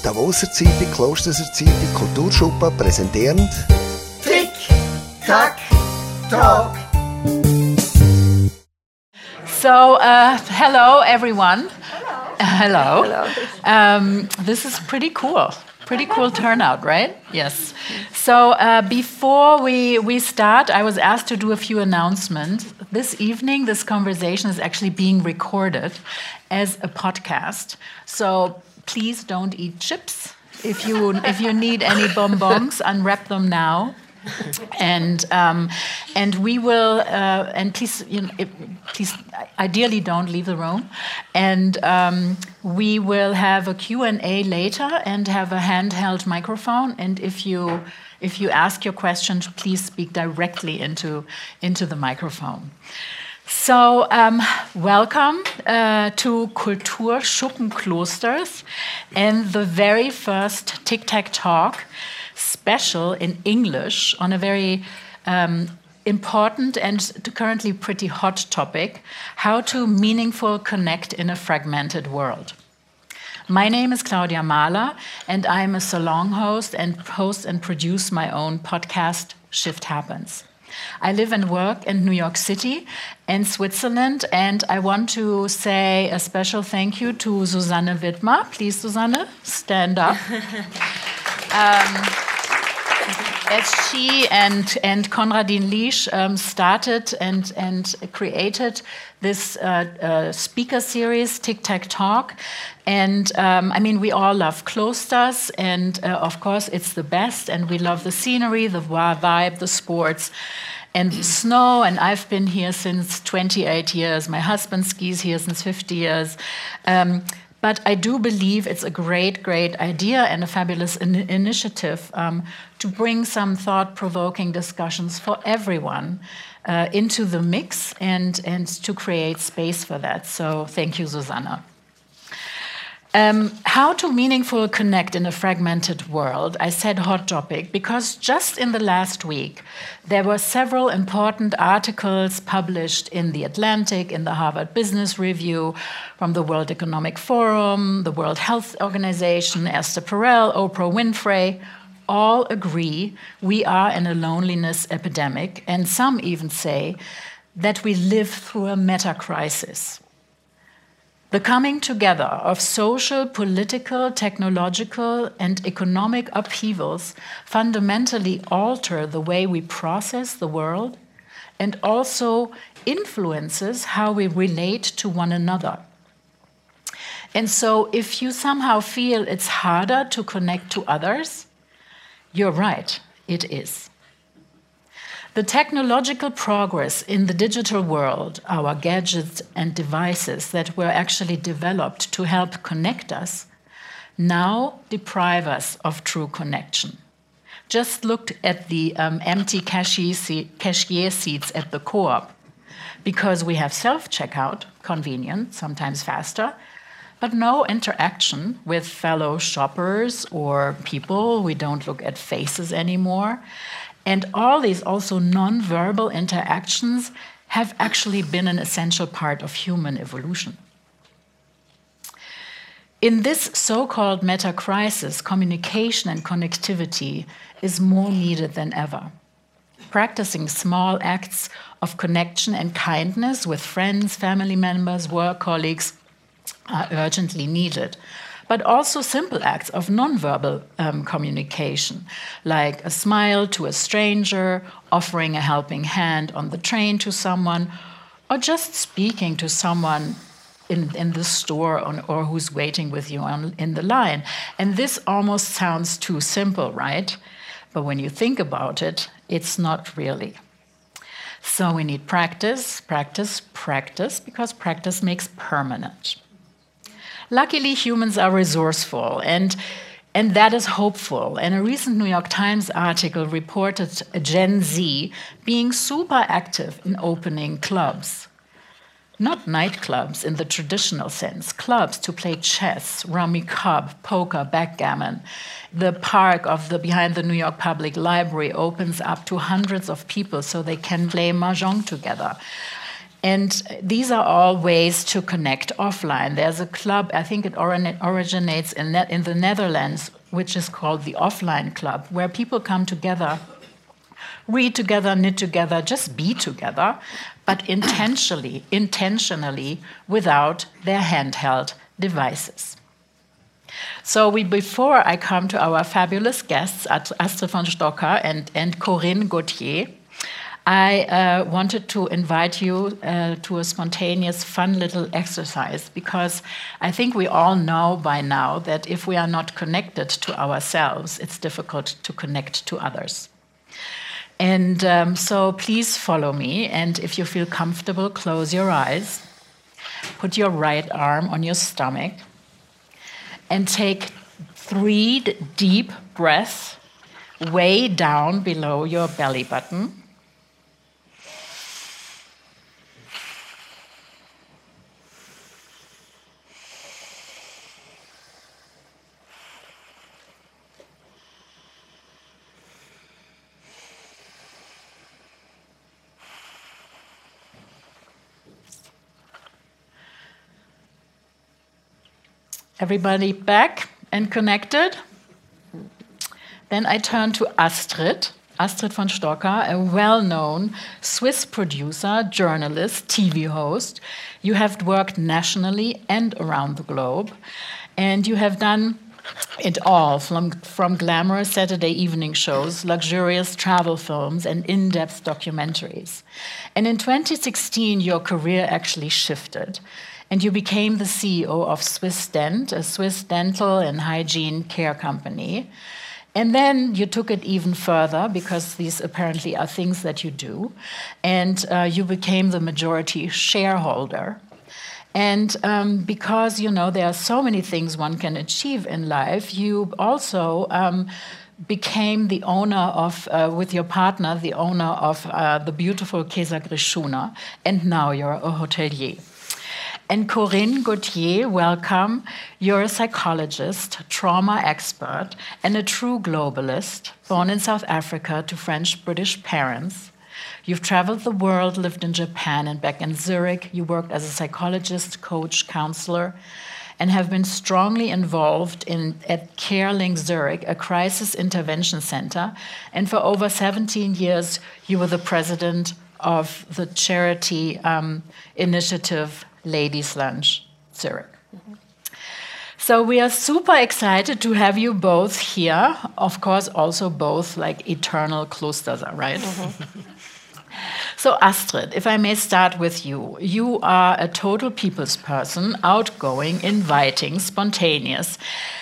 Davoser Zeitung, Klosterser Zeitung, Kulturschuppen präsentieren Tick, Tack, Talk. So, hello everyone. Hello. Hello. This is pretty cool. Pretty cool turnout, right? Yes. So before we start, I was asked to do a few announcements. This evening, this conversation is actually being recorded as a podcast. So please don't eat chips. If you need any bonbons, unwrap them now. And we will and please please ideally don't leave the room, and we will have a Q&A later and have a handheld microphone, and if you ask your questions, please speak directly into the microphone. So welcome to Kulturschuppen Klosters and the very first Tic Tac Talk special in English on a very important and currently pretty hot topic, how to meaningful connect in a fragmented world. My name is Claudia Mahler, and I'm a salon host and produce my own podcast, Shift Happens. I live and work in New York City and Switzerland, and I want to say a special thank you to Susanne Wittmer. Please, Susanne, stand up. As she and Konradin Liesch started and created this speaker series, Tic Tac Talk. And I mean, we all love Klosters, and of course it's the best, and we love the scenery, the vibe, the sports, and the snow. And I've been here since 28 years. My husband skis here since 50 years. But I do believe it's a great idea and a fabulous initiative to bring some thought-provoking discussions for everyone into the mix and to create space for that. So thank you, Susanna. How to meaningfully connect in a fragmented world. I said hot topic because just in the last week, there were several important articles published in The Atlantic, in the Harvard Business Review, from the World Economic Forum, the World Health Organization, Esther Perel, Oprah Winfrey. All agree we are in a loneliness epidemic, and some even say that we live through a meta-crisis. The coming together of social, political, technological, and economic upheavals fundamentally alter the way we process the world and also influences how we relate to one another. And so if you somehow feel it's harder to connect to others, you're right, it is. The technological progress in the digital world, our gadgets and devices that were actually developed to help connect us, now deprive us of true connection. Just look at the empty cashier seats at the co-op, because we have self-checkout, convenient, sometimes faster, but no interaction with fellow shoppers or people. We don't look at faces anymore. And all these also non-verbal interactions have actually been an essential part of human evolution. In this so-called meta-crisis, communication and connectivity is more needed than ever. Practicing small acts of connection and kindness with friends, family members, work colleagues are urgently needed. But also simple acts of nonverbal communication, like a smile to a stranger, offering a helping hand on the train to someone, or just speaking to someone in the store or who's waiting with you in the line. And this almost sounds too simple, right? But when you think about it, it's not really. So we need practice, because practice makes permanent. Luckily, humans are resourceful, and that is hopeful. And a recent New York Times article reported Gen Z being super active in opening clubs. Not nightclubs in the traditional sense, clubs to play chess, rummy cub, poker, backgammon. The park behind the New York Public Library opens up to hundreds of people so they can play mahjong together. And these are all ways to connect offline. There's a club, I think it originates in the Netherlands, which is called the Offline Club, where people come together, read together, knit together, just be together, but intentionally without their handheld devices. So before I come to our fabulous guests, Astrid von Stocker and Corinne Gauthier, I wanted to invite you to a spontaneous, fun little exercise, because I think we all know by now that if we are not connected to ourselves, it's difficult to connect to others. And so please follow me, and if you feel comfortable, close your eyes, put your right arm on your stomach, and take 3 deep breaths way down below your belly button. Everybody back and connected? Then I turn to Astrid von Stocker, a well-known Swiss producer, journalist, TV host. You have worked nationally and around the globe, and you have done it all, from glamorous Saturday evening shows, luxurious travel films, and in-depth documentaries. And in 2016, your career actually shifted, and you became the CEO of Swiss Dent, a Swiss dental and hygiene care company. And then you took it even further, because these apparently are things that you do, and you became the majority shareholder. And because, you know, there are so many things one can achieve in life, you also became the owner of, with your partner, the owner of the beautiful Casa Grishuna, and now you're a hotelier. And Corinne Gauthier, welcome. You're a psychologist, trauma expert, and a true globalist, born in South Africa to French-British parents. You've traveled the world, lived in Japan and back in Zurich. You worked as a psychologist, coach, counselor, and have been strongly involved at CareLink Zurich, a crisis intervention center. And for over 17 years, you were the president of the charity initiative Ladies Lunch Zurich. Mm-hmm. So we are super excited to have you both here. Of course, also both like eternal Klosterser, right? Mm-hmm. So Astrid, if I may start with you. You are a total people's person, outgoing, inviting, spontaneous.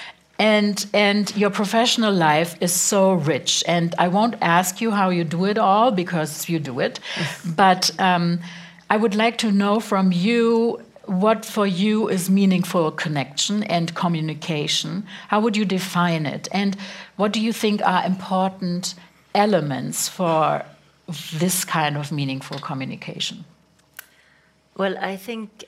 And your professional life is so rich. And I won't ask you how you do it all, because you do it. But I would like to know from you what for you is meaningful connection and communication. How would you define it? And what do you think are important elements for this kind of meaningful communication? Well, I think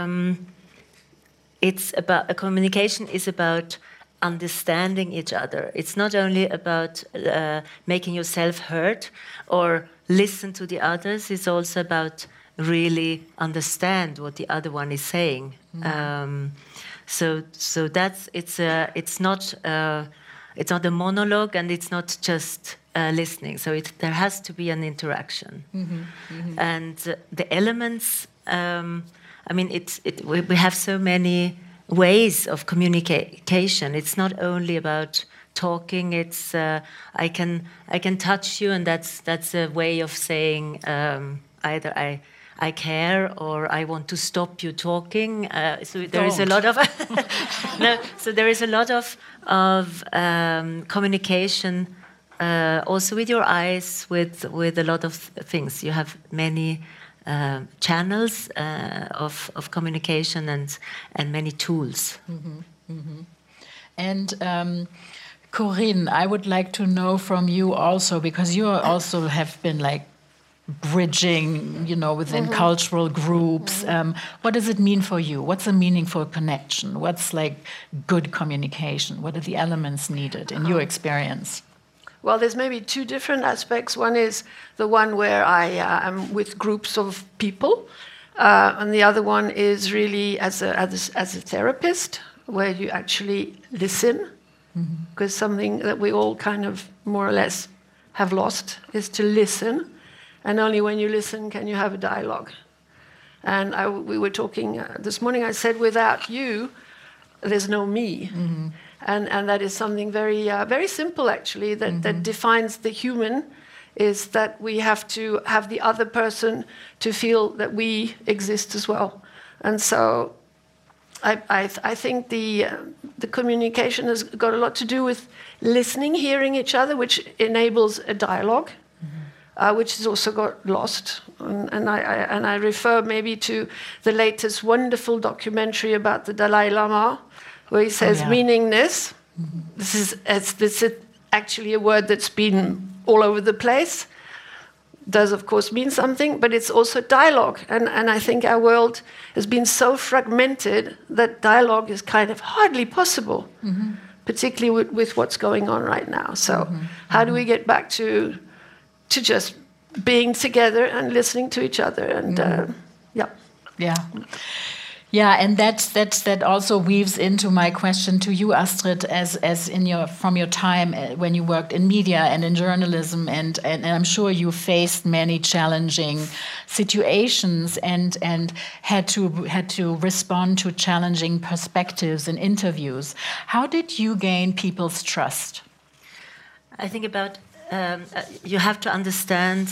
it's about communication is about understanding each other. It's not only about making yourself heard or listen to the others. It's also about really understand what the other one is saying. Mm. So that's it's not a monologue, and it's not just listening. So there has to be an interaction. Mm-hmm, mm-hmm. And the elements. I mean, we have so many ways of communication. It's not only about talking. It's I can touch you, and that's a way of saying either I care or I want to stop you talking. So there is a lot of no. So there is a lot of communication also with your eyes, with a lot of things. You have many channels of communication and many tools. Mm-hmm, mm-hmm. And Corinne, I would like to know from you also, because you also have been like bridging, you know, within mm-hmm. cultural groups. Mm-hmm. What does it mean for you? What's a meaningful connection? What's like good communication? What are the elements needed in your experience? Well, there's maybe two different aspects. One is the one where I am with groups of people, And the other one is really as a therapist, where you actually listen, because something that we all kind of more or less have lost is to listen, and only when you listen can you have a dialogue. And we were talking this morning, I said, without you, there's no me. And that is something very, very simple, actually, that defines the human, is that we have to have the other person to feel that we exist as well. And so I think the communication has got a lot to do with listening, hearing each other, which enables a dialogue, which has also got lost. And I refer maybe to the latest wonderful documentary about the Dalai Lama, where he says meaningness. This is actually a word that's been all over the place. Does of course mean something, but it's also dialogue. And I think our world has been so fragmented that dialogue is kind of hardly possible, particularly with what's going on right now. So how do we get back to just being together and listening to each other? And Yeah, and that also weaves into my question to you, Astrid, as from your time when you worked in media and in journalism, and I'm sure you faced many challenging situations and had to respond to challenging perspectives in interviews. How did you gain people's trust? I think you have to understand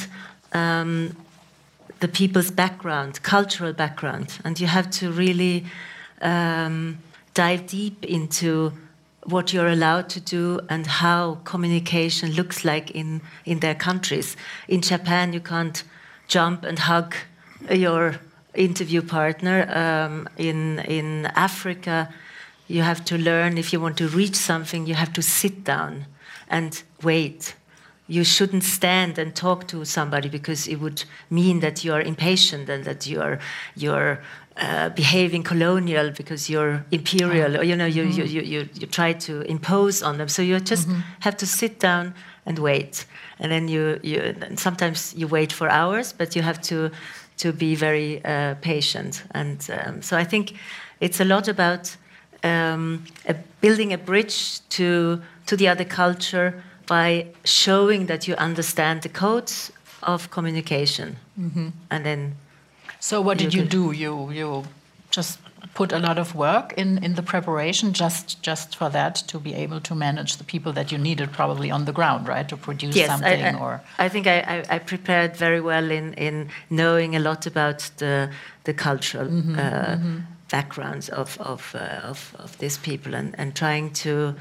the people's background, cultural background, and you have to really dive deep into what you're allowed to do and how communication looks like in their countries. In Japan, you can't jump and hug your interview partner. In Africa, you have to learn, if you want to reach something, you have to sit down and wait. You shouldn't stand and talk to somebody, because it would mean that you are impatient and that you're behaving colonial because you're imperial, or you try to impose on them. So you just have to sit down and wait, and then and sometimes you wait for hours, but you have to be very patient. And so I think it's a lot about building a bridge to the other culture, by showing that you understand the codes of communication. And then. So what did you do? You just put a lot of work in the preparation just for that, to be able to manage the people that you needed probably on the ground, right, to produce something? I think I prepared very well in knowing a lot about the cultural backgrounds of these people, and trying to.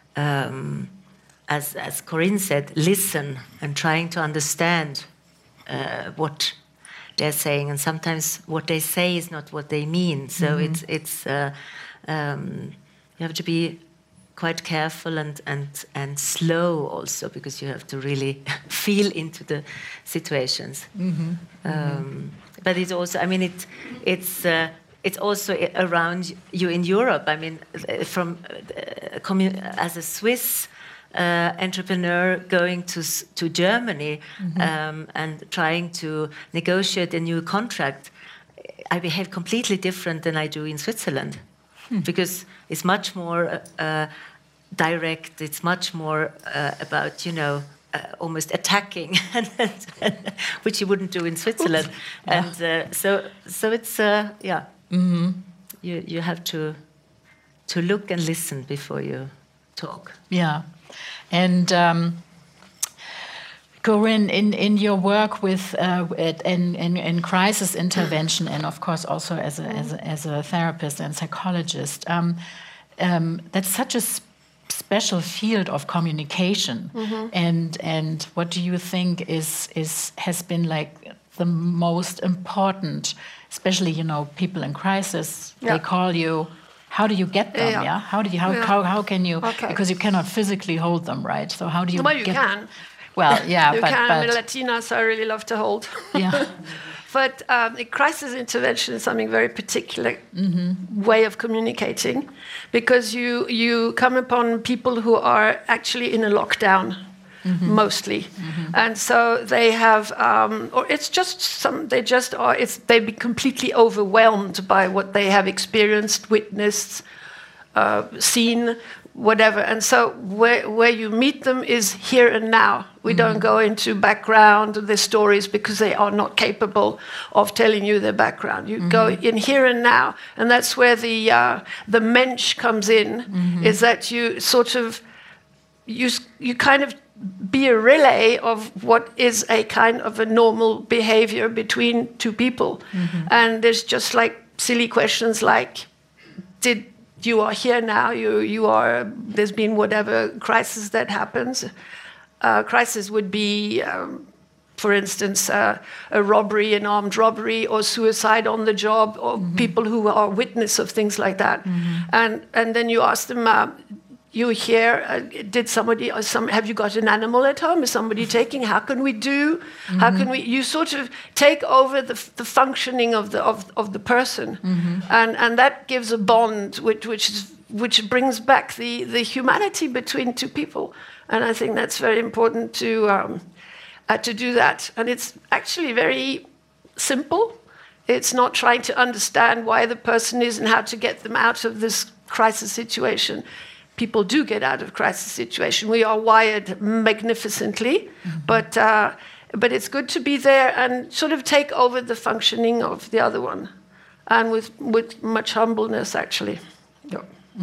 As Corinne said, listen and trying to understand what they're saying, and sometimes what they say is not what they mean. So you have to be quite careful and slow also, because you have to really feel into the situations. But it's also, I mean, it's also around you in Europe. I mean, as a Swiss entrepreneur going to Germany and trying to negotiate a new contract, I behave completely different than I do in Switzerland, because it's much more direct. It's much more about almost attacking, which you wouldn't do in Switzerland. And so it's you have to look and listen before you talk. Yeah. And Corinne, in your work with in crisis intervention, and of course also as a therapist and psychologist, that's such a special field of communication. And what do you think has been like the most important, especially people in crisis? They call you. How do you get them? Yeah. How can you? Okay. Because you cannot physically hold them, right? So how do you? Well, you can. Well, yeah, you can. But Latina, so I really love to hold. Yeah. But crisis intervention is something very particular way of communicating, because you come upon people who are actually in a lockdown, mostly. And so they have, or it's just some, they just are, they be completely overwhelmed by what they have experienced, witnessed, seen, whatever. And so where you meet them is here and now. We don't go into background, their stories, because they are not capable of telling you their background. You go in here and now. And that's where the mensch comes in, is that you sort of, you kind of be a relay of what is a kind of a normal behavior between two people. And there's just like silly questions like, you are here now, you are, there's been whatever crisis that happens. Crisis would be, for instance, a robbery, an armed robbery, or suicide on the job, or people who are witness of things like that. And then you ask them, you here, did somebody, have you got an animal at home? Is somebody taking? How can we do? How can we? You sort of take over the functioning of the person, and that gives a bond which brings back the humanity between two people. And I think that's very important to do that. And it's actually very simple. It's not trying to understand why the person is and how to get them out of this crisis situation. People do get out of crisis situation. We are wired magnificently, but it's good to be there and sort of take over the functioning of the other one, and with much humbleness, actually. Yeah.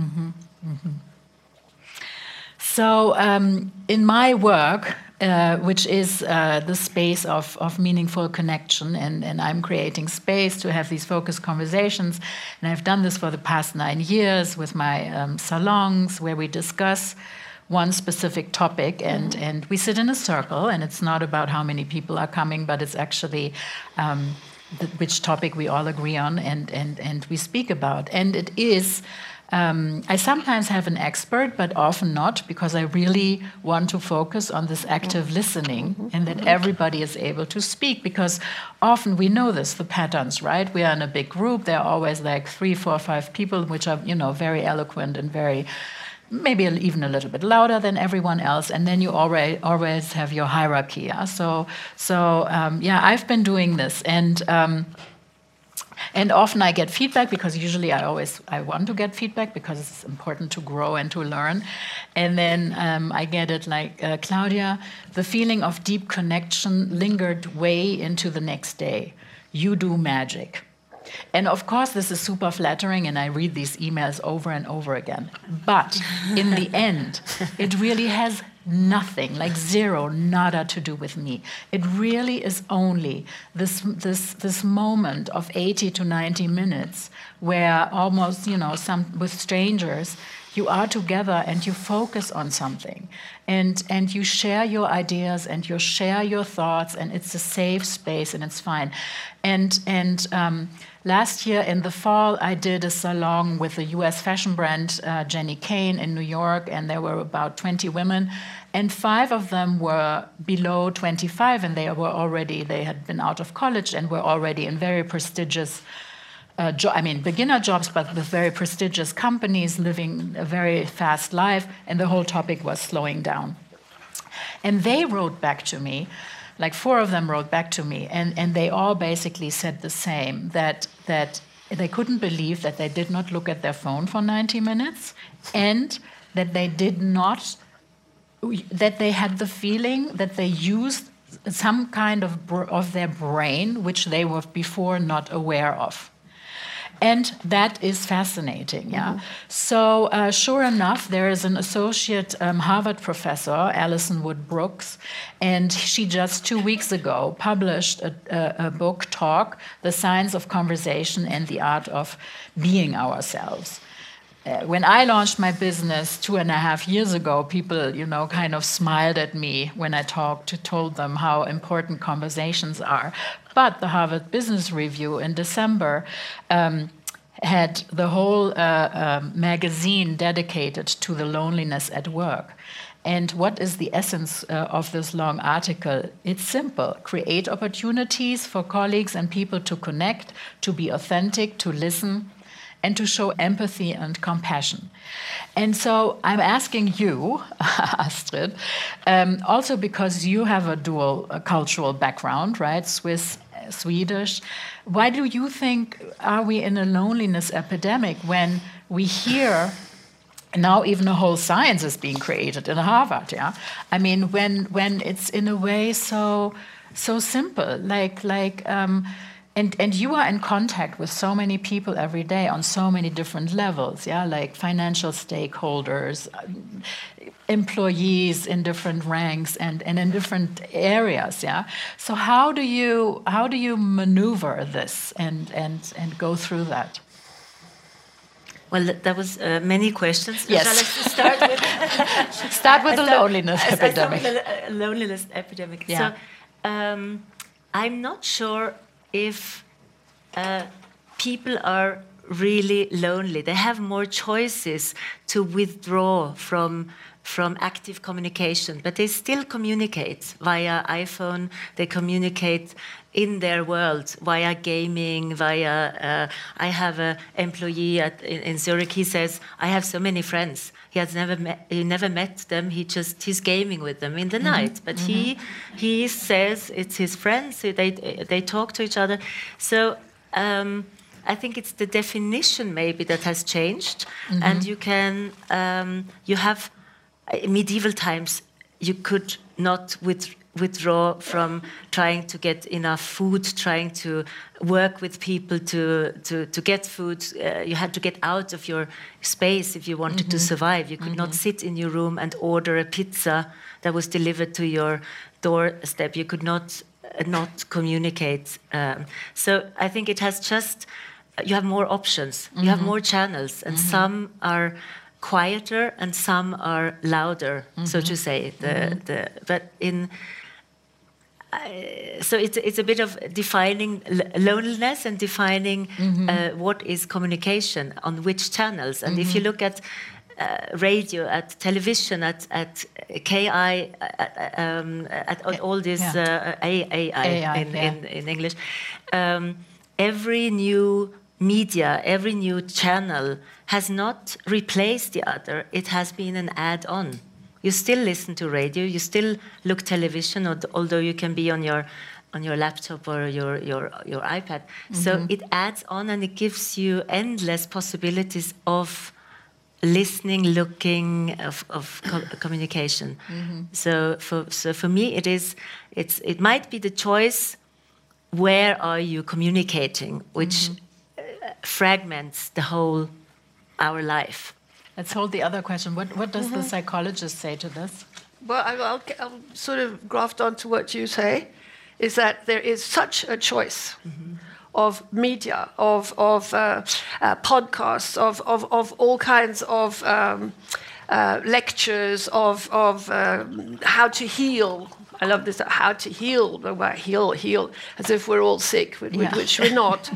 So in my work, which is the space of meaningful connection, and I'm creating space to have these focused conversations, and I've done this for the past 9 years with my salons, where we discuss one specific topic, and we sit in a circle, and it's not about how many people are coming, but it's actually which topic we all agree on and we speak about. And it is, I sometimes have an expert, but often not, because I really want to focus on this active listening and that everybody is able to speak, because often we know this, the patterns, right? We are in a big group. There are always like 3, 4, 5 people, which are, very eloquent and very, maybe even a little bit louder than everyone else, and then you always have your hierarchy. Yeah? So I've been doing this, and often I get feedback, because usually I want to get feedback because it's important to grow and to learn. And then I get it like, Claudia, the feeling of deep connection lingered way into the next day. You do magic. And of course, this is super flattering, and I read these emails over and over again. But in the end, it really has nothing, like zero, nada to do with me. It really is only this moment of 80 to 90 minutes where almost, with strangers, you are together and you focus on something, and you share your ideas and you share your thoughts, and it's a safe space and it's fine. And last year in the fall, I did a salon with a US fashion brand, Jenny Kane, in New York, and there were about 20 women, and 5 of them were below 25, and they had been out of college and were already in very prestigious beginner jobs, but with very prestigious companies, living a very fast life, and the whole topic was slowing down. And they wrote back to me, like 4 of them wrote back to me, and they all basically said the same, that they couldn't believe that they did not look at their phone for 90 minutes, and that they had the feeling that they used some kind of their brain, which they were before not aware of. And that is fascinating, yeah. So sure enough, there is an associate Harvard professor, Alison Wood Brooks, and she just 2 weeks ago published a book talk, The Science of Conversation and the Art of Being Ourselves. When I launched my business 2.5 years ago, people, kind of smiled at me when I told them how important conversations are. But the Harvard Business Review in December had the whole magazine dedicated to the loneliness at work. And what is the essence of this long article? It's simple. Create opportunities for colleagues and people to connect, to be authentic, to listen, and to show empathy and compassion. And so I'm asking you, Astrid, also because you have a dual cultural background, right? Swiss, Swedish. Why do you think are we in a loneliness epidemic when we hear now even a whole science is being created in Harvard? Yeah, I mean when it's in a way so simple, and you are in contact with so many people every day on so many different levels, yeah, like financial stakeholders, employees in different ranks and in different areas, yeah. So how do you maneuver this and go through that? Well, that was many questions. Yes. Shall I start with the loneliness epidemic? Loneliness epidemic. Yeah. So I'm not sure if people are really lonely. They have more choices to withdraw from active communication, but they still communicate via iPhone. They communicate in their world via gaming, via. I have an employee in Zurich. He says, "I have so many friends. He never met them. He's gaming with them in the night. But he says it's his friends. They talk to each other. So I think it's the definition maybe that has changed, and you can you have medieval times. You could not withdraw from trying to get enough food, trying to work with people to get food. You had to get out of your space if you wanted to survive. You could not sit in your room and order a pizza that was delivered to your doorstep. You could not communicate. So I think it has just, you have more options. You have more channels, and some are quieter and some are louder, so to say. So it's a bit of defining loneliness and defining what is communication on which channels. And if you look at radio, at television, at KI, at all this AI in English, every new media, every new channel has not replaced the other. It has been an add-on. You still listen to radio, you still look television, although you can be on your laptop or your iPad. So it adds on, and it gives you endless possibilities of listening, looking, of communication. So for me, it might be the choice. Where are you communicating? Which fragments the whole our life. Let's hold the other question. What does the psychologist say to this? Well, I'll sort of graft onto what you say, is that there is such a choice of media, of podcasts, of all kinds of lectures, of how to heal. I love this, how to heal, the word heal, as if we're all sick, which we're not.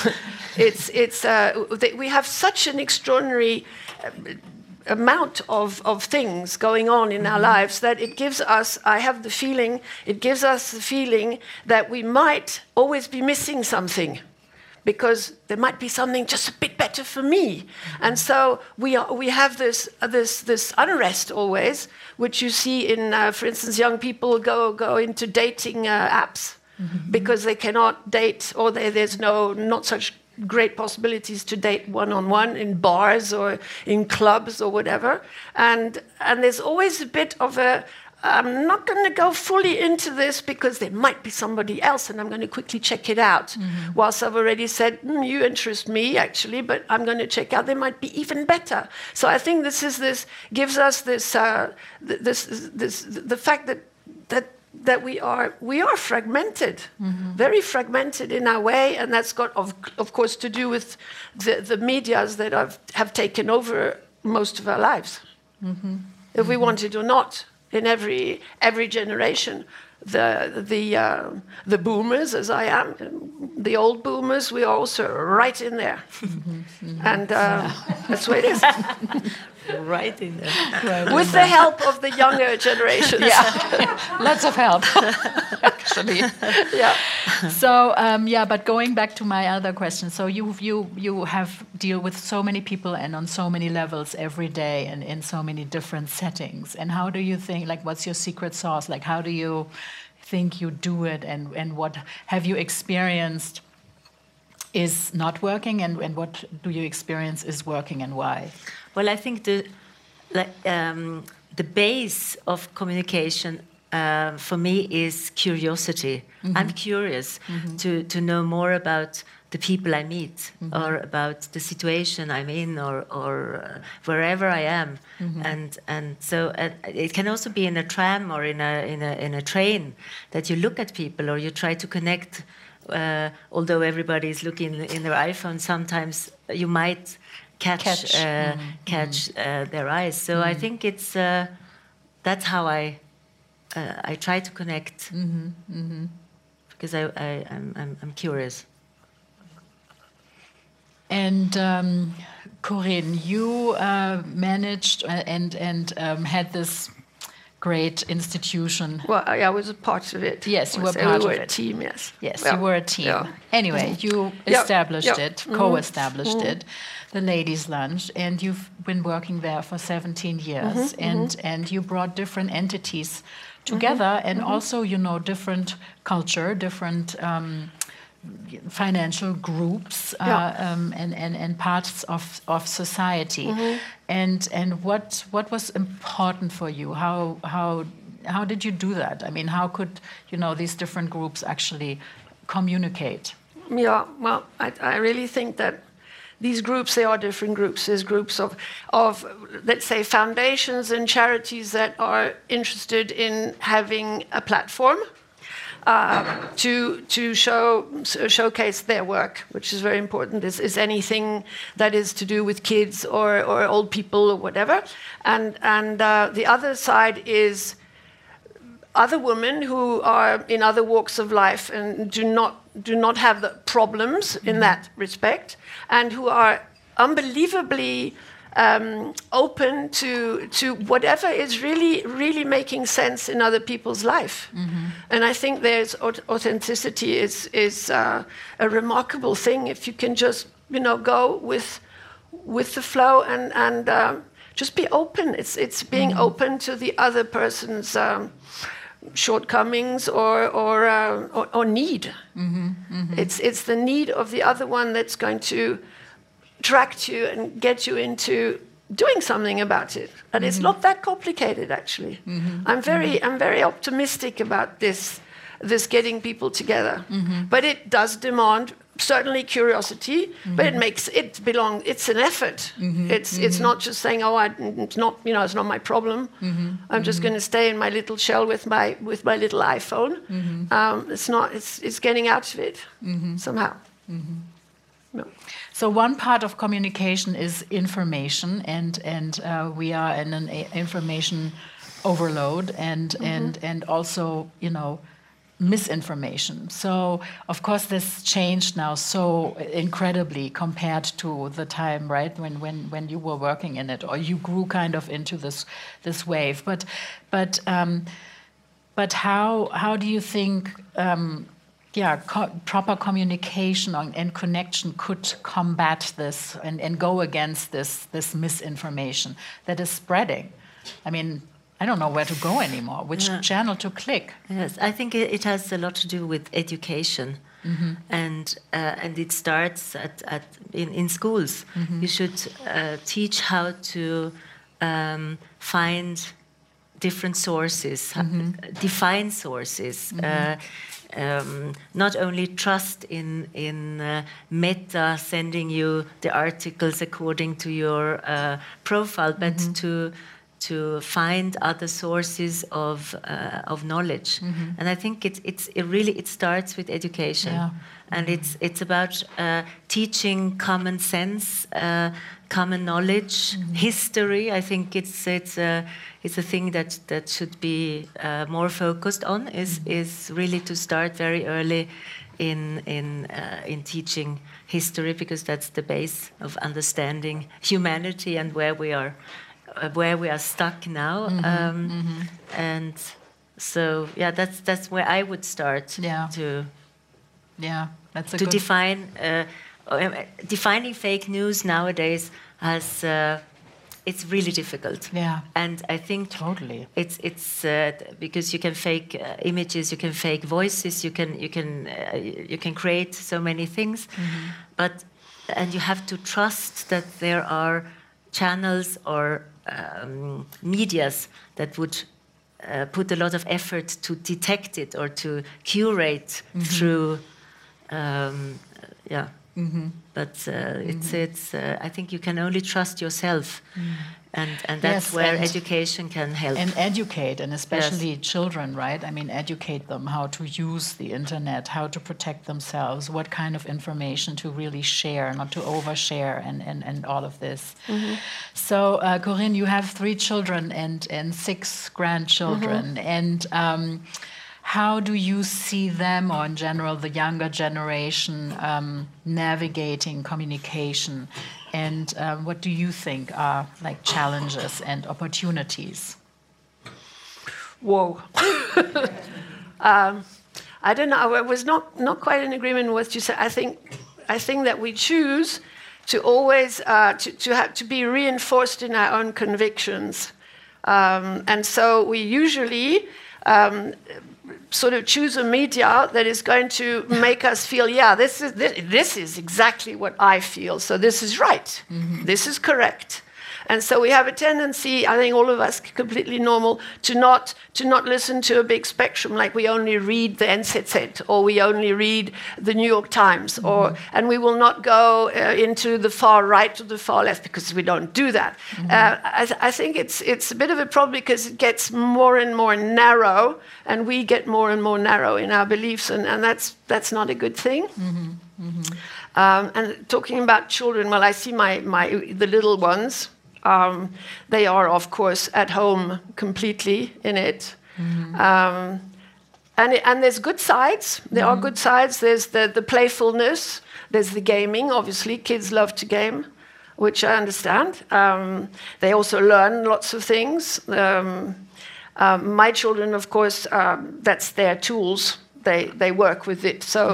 We have such an extraordinary amount of things going on in our lives that it gives us, it gives us the feeling that we might always be missing something, because there might be something just a bit better for me. And so we have this unrest always, which you see in, for instance, young people go into dating apps because they cannot date, or there's not such great possibilities to date one-on-one in bars or in clubs or whatever. And there's always a bit of a, I'm not going to go fully into this because there might be somebody else and I'm going to quickly check it out. Whilst I've already said, you interest me actually, but I'm going to check out, there might be even better. So I think this gives us the fact that we are fragmented, very fragmented in our way, and that's got of course to do with the medias that have taken over most of our lives. If we want it or not, in every generation, the boomers, as I am, the old boomers, we are also right in there, and that's the way it is. Right in there. with the help of the younger generations. Yeah, lots of help, actually. Yeah. So but going back to my other question, so you have deal with so many people and on so many levels every day and in so many different settings. And how do you think? Like, what's your secret sauce? Like, how do you think you do it? And what have you experienced is not working, and what do you experience is working, and why? Well, I think the base of communication for me is curiosity. I'm curious to know more about the people I meet, or about the situation I'm in, or wherever I am, and so it can also be in a tram or in a train that you look at people or you try to connect. Although everybody is looking in their iPhone, sometimes you might catch their eyes. So I think it's that's how I try to connect, because I'm curious. And Corinne, you managed and had this great institution. Well, I was a part of it. Yes, you were We part were of a it. team, yes. Yes, Yeah. you were a team. Yeah. Anyway, you Yeah. established Yeah. it, co-established it, the Ladies' Lunch, and you've been working there for 17 years, and you brought different entities together, and also, different culture, different financial groups, and parts of society. And what was important for you? How did you do that? I mean, how could these different groups actually communicate? Yeah, well, I really think that these groups, they are different groups. There's groups of, let's say, foundations and charities that are interested in having a platform to showcase their work, which is very important. Is anything that is to do with kids or old people or whatever. And the other side is other women who are in other walks of life and do not have the problems in that respect, and who are unbelievably open to whatever is really making sense in other people's life. And I think there's authenticity is a remarkable thing if you can just go with the flow and just be open. It's being open to the other person's shortcomings or need. It's the need of the other one that's going to attract you and get you into doing something about it. And it's not that complicated, actually. I'm very optimistic about this getting people together. But it does demand certainly curiosity, but it makes it belong. It's an effort. It's not just saying, it's not my problem. I'm just going to stay in my little shell with my little iPhone. It's not. It's getting out of it somehow. No. So one part of communication is information, and we are in an information overload, and also misinformation. So of course this changed now so incredibly compared to the time, right, when you were working in it, or you grew kind of into this wave. But how do you think? Proper communication and connection could combat this and go against this misinformation that is spreading. I mean, I don't know where to go anymore, which channel to click. Yes, I think it has a lot to do with education, and it starts in schools. You should teach how to find different sources, define sources. Not only trust in Meta sending you the articles according to your profile, but to find other sources of knowledge. And I think it starts with education, and it's about teaching common sense, common knowledge, history. I think it's a thing that should be more focused on. Is really to start very early in teaching history, because that's the base of understanding humanity and where we are where we are stuck now. And so, yeah, that's where I would start to that's a to good define. Defining fake news nowadays has it's really difficult. Yeah. And I think Totally. it's because you can fake images, you can fake voices, you can create so many things, and you have to trust that there are channels or medias that would put a lot of effort to detect it or to curate through. But it's I think you can only trust yourself, and that's where education can help. And educate, and especially children, right? I mean, educate them how to use the internet, how to protect themselves, what kind of information to really share, not to overshare, and all of this. So, Corinne, you have 3 children and 6 grandchildren, and how do you see them, or in general the younger generation, navigating communication? And what do you think are like challenges and opportunities? Whoa. I don't know. I was not quite in agreement with what you said. I think that we choose to always to be reinforced in our own convictions, and so we usually sort of choose a media that is going to make us feel, this is exactly what I feel, so this is right, this is correct. And so we have a tendency, I think all of us completely normal, to not listen to a big spectrum, like we only read the NZZ, or we only read the New York Times, and we will not go into the far right or the far left, because we don't do that. I think it's a bit of a problem, because it gets more and more narrow, and we get more and more narrow in our beliefs, and that's not a good thing. And talking about children, well, I see the little ones. They are, of course, at home completely in it. And there's good sides. There are good sides. There's the playfulness. There's the gaming. Obviously, kids love to game, which I understand. They also learn lots of things. My children, of course, that's their tools. They work with it. So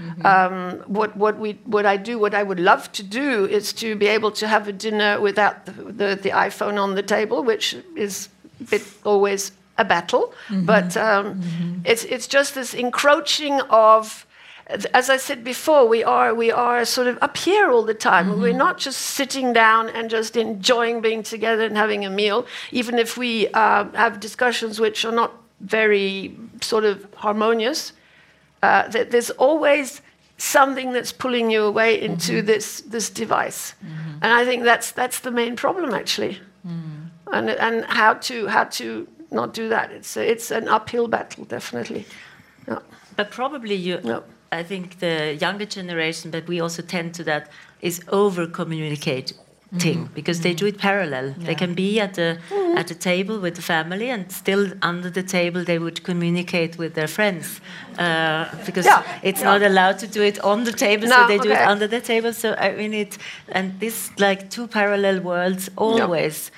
what I would love to do is to be able to have a dinner without the iPhone on the table, which is a bit always a battle. But it's just this encroaching of, as I said before, we are sort of up here all the time. We're not just sitting down and just enjoying being together and having a meal, even if we have discussions which are not very sort of harmonious. There's always something that's pulling you away into this device, and I think that's the main problem, actually. And how to not do that? It's an uphill battle, definitely. Yeah. But probably I think the younger generation, but we also tend to that, is over-communicating, because they do it parallel. They can be at the table with the family, and still under the table they would communicate with their friends, because it's not allowed to do it on the table, so they do it under the table. So I mean and this like 2 parallel worlds always.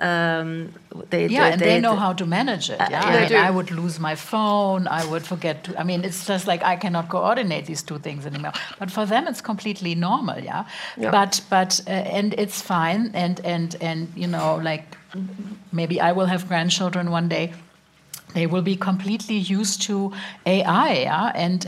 They know how to manage it. I would lose my phone. I would forget to. I mean, it's just like I cannot coordinate these 2 things anymore. But for them, it's completely normal. But and it's fine. And you know, like maybe I will have grandchildren one day. They will be completely used to AI, and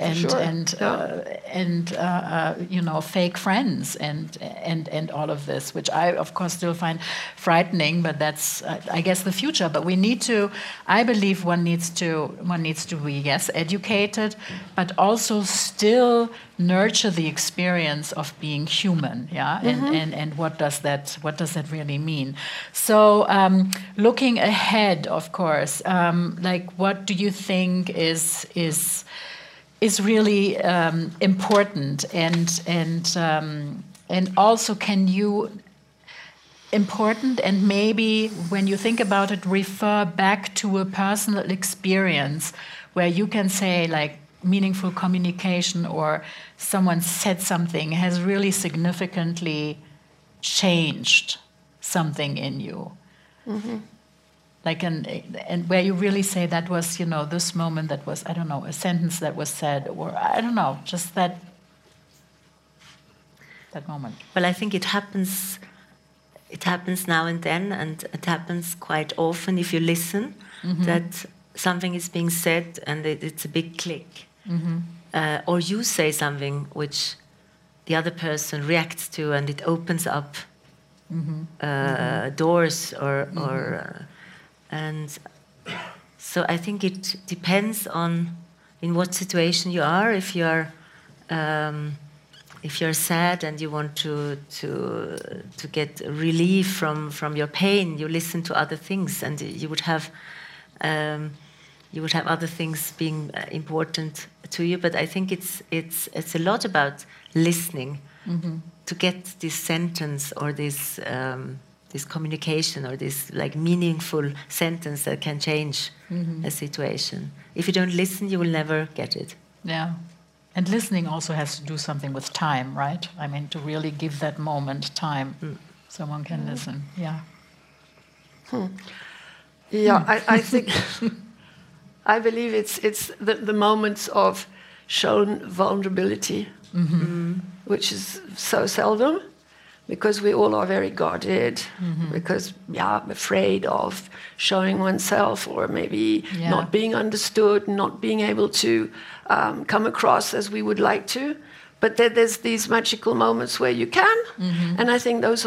you know, fake friends and all of this, which I of course still find frightening. But that's I guess the future. But we need to. I believe one needs to be educated, but also still nurture the experience of being human, and what does that really mean? So looking ahead, of course, like what do you think is really important, and also can you important, and maybe when you think about it, refer back to a personal experience where you can say, like, meaningful communication or someone said something has really significantly changed something in you. Like and where you really say that was, you know, this moment that was, I don't know, a sentence that was said, or I don't know, just that moment. Well, I think it happens now and then, and it happens quite often if you listen, that something is being said and it's a big click. Or you say something which the other person reacts to, and it opens up doors and so I think it depends on in what situation you are. If you're sad and you want to get relief from your pain, you listen to other things, and you would have other things being important to you. But I think it's a lot about listening to get this sentence or this communication or this like meaningful sentence that can change a situation. If you don't listen, you will never get it. Yeah. And listening also has to do something with time, right? I mean, to really give that moment time, someone can listen. Yeah. Yeah, I think, I believe it's the moments of shown vulnerability, which is so seldom, because we all are very guarded, because, afraid of showing oneself, or maybe not being understood, not being able to come across as we would like to. But there's these magical moments where you can, and I think those are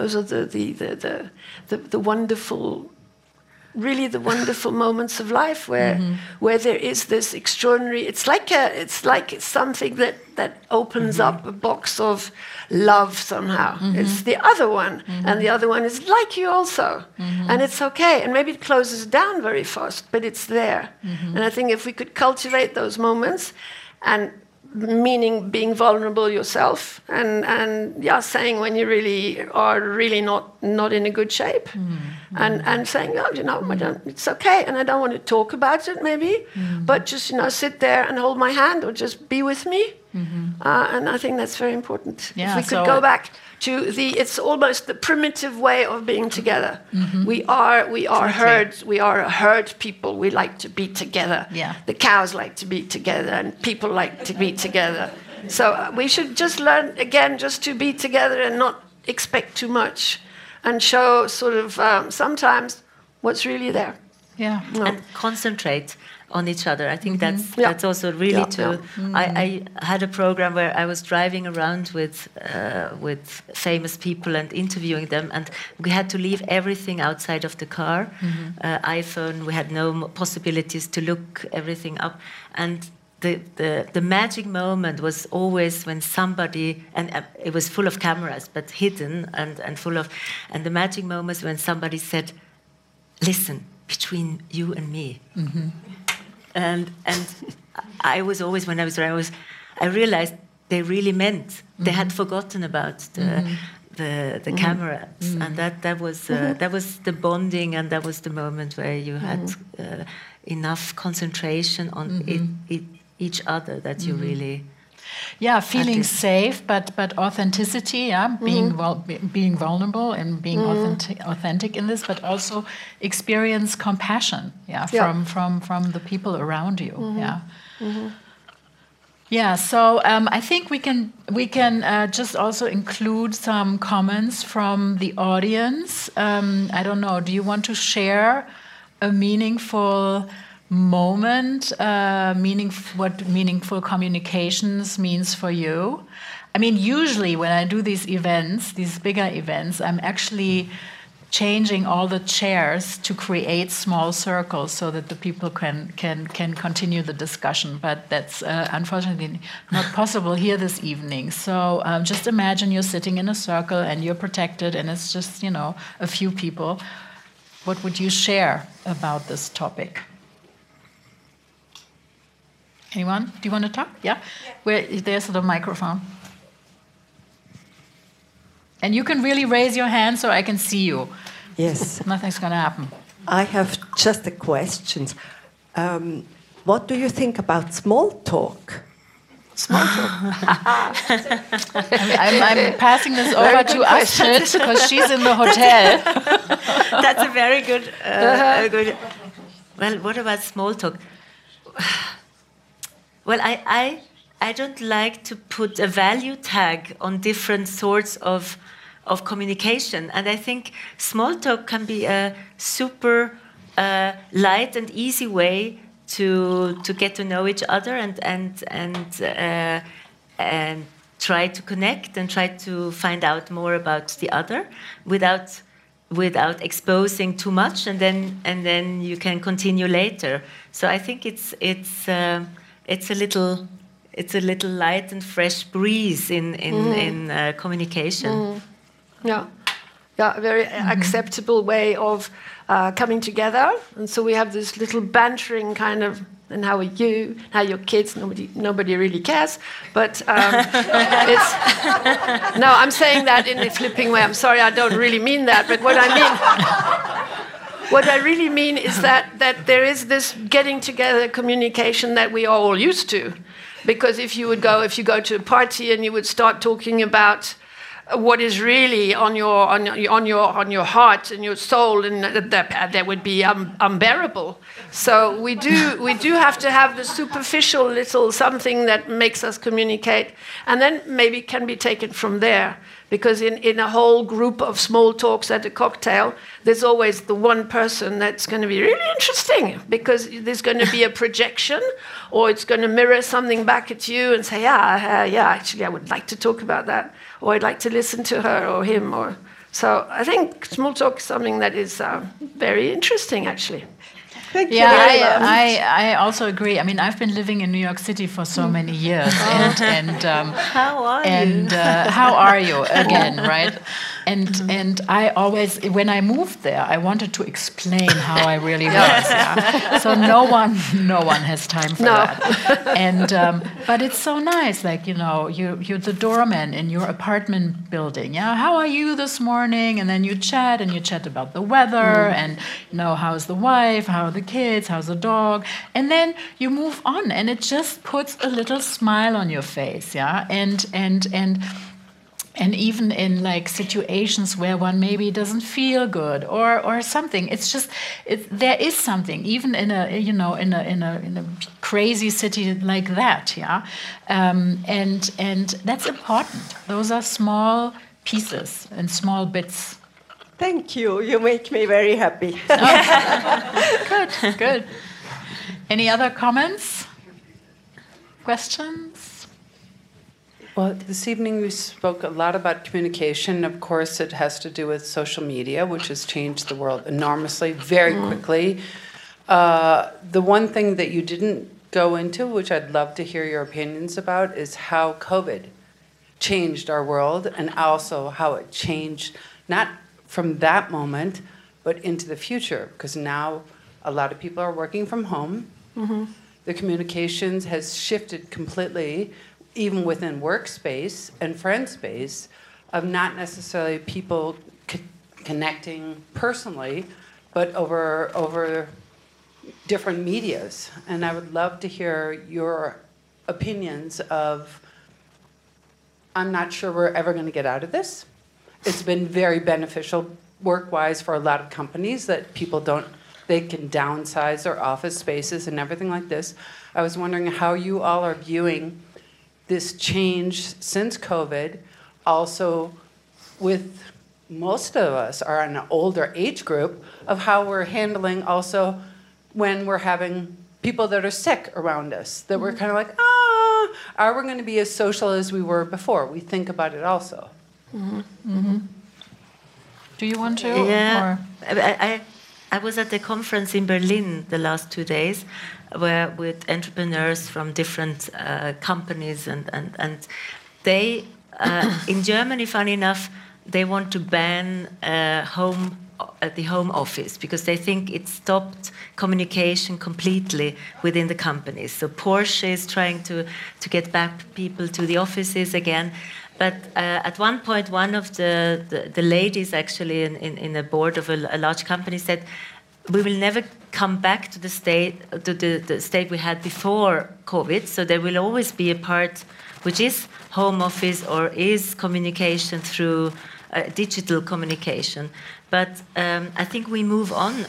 the wonderful, really the wonderful moments of life where there is this extraordinary. It's like something that opens up a box of love somehow. It's the other one, and the other one is like you also, and it's okay. And maybe it closes down very fast, but it's there. And I think if we could cultivate those moments, and meaning being vulnerable yourself, and saying when you really are not in a good shape, and saying, it's okay, and I don't want to talk about it maybe, but just sit there and hold my hand, or just be with me, and I think that's very important. If we could go back to it's almost the primitive way of being together. We are herds. We are a herd people. We like to be together. The cows like to be together, and people like to be together. So we should just learn again just to be together and not expect too much, and show sort of sometimes what's really there. And concentrate on each other. I think that's also really I had a program where I was driving around with famous people and interviewing them, and we had to leave everything outside of the car. iPhone, we had no possibilities to look everything up, and the magic moment was always when somebody, and it was full of cameras but hidden and full of, and the magic moment was when somebody said, "Listen, between you and me." And I was always, when I was driving, I realized they really meant, they had forgotten about the cameras, and that was the bonding, and that was the moment where you had enough concentration on each other that you really. Yeah, feeling safe, but authenticity. Being vulnerable and being authentic in this, but also experience compassion. From the people around you. So I think we can just also include some comments from the audience. I don't know. Do you want to share a meaningful moment, what meaningful communications means for you? I mean, usually when I do these events, these bigger events, I'm actually changing all the chairs to create small circles so that the people can continue the discussion. But that's unfortunately not possible here this evening. So just imagine you're sitting in a circle and you're protected, and it's just a few people. What would you share about this topic? Anyone? Do you want to talk? Yeah? There's the microphone. And you can really raise your hand so I can see you. Yes. Nothing's going to happen. I have just a question. What do you think about small talk? Small talk. I'm passing this over to Astrid because she's in the hotel. That's a very good. Good. Well, what about small talk? Well, I don't like to put a value tag on different sorts of communication, and I think small talk can be a super light and easy way to get to know each other and try to connect and try to find out more about the other without exposing too much, and then you can continue later. So I think it's a little light and fresh breeze in communication. Yeah, a very acceptable way of coming together. And so we have this little bantering kind of, and how are you? How are your kids? Nobody really cares. But it's no, I'm saying that in a flipping way. I'm sorry, I don't really mean that. But what I really mean is that there is this getting together communication that we are all used to. Because if you go to a party and you would start talking about what is really on your heart and your soul, and that would be unbearable. So we do have to have the superficial little something that makes us communicate, and then maybe can be taken from there. Because in a whole group of small talks at a cocktail, there's always the one person that's going to be really interesting, because there's going to be a projection, or it's going to mirror something back at you and say, actually I would like to talk about that, or I'd like to listen to her or him. So I think small talk is something that is very interesting, actually. Thank you. I also agree. I mean, I've been living in New York City for so many years, and how are you? How are you again, right? And I always, when I moved there, I wanted to explain how I really was. Yeah? So no one has time for that. And but it's so nice, like you're the doorman in your apartment building. Yeah, how are you this morning? And then you chat about the weather and how's the wife, how are the kids, how's the dog, and then you move on, and it just puts a little smile on your face. Yeah, and even in like situations where one maybe doesn't feel good or something, it's just there is something even in a crazy city like that, yeah, and that's important. Those are small pieces and small bits. Thank you. You make me very happy. Good. Any other comments? Questions? Well, this evening we spoke a lot about communication. Of course, it has to do with social media, which has changed the world enormously, very quickly. The one thing that you didn't go into, which I'd love to hear your opinions about, is how COVID changed our world, and also how it changed, not from that moment, but into the future. Because now a lot of people are working from home. The communications has shifted completely, even within workspace and friend space, of not necessarily people connecting personally, but over different medias. And I would love to hear your opinions of, I'm not sure we're ever going to get out of this. It's been very beneficial work-wise for a lot of companies that people they can downsize their office spaces and everything like this. I was wondering how you all are viewing this change since COVID, also with most of us are in an older age group, of how we're handling also when we're having people that are sick around us, that we're kind of like, are we going to be as social as we were before? We think about it also. Do you want to? Yeah, I was at the conference in Berlin the last 2 days, where with entrepreneurs from different companies, and they in Germany, funny enough, they want to ban the home office because they think it stopped communication completely within the companies. So Porsche is trying to get back people to the offices again. But at one point, one of the ladies actually in a board of a large company said, we will never come back to the state we had before COVID. So there will always be a part which is home office or is communication through digital communication. But I think we move on,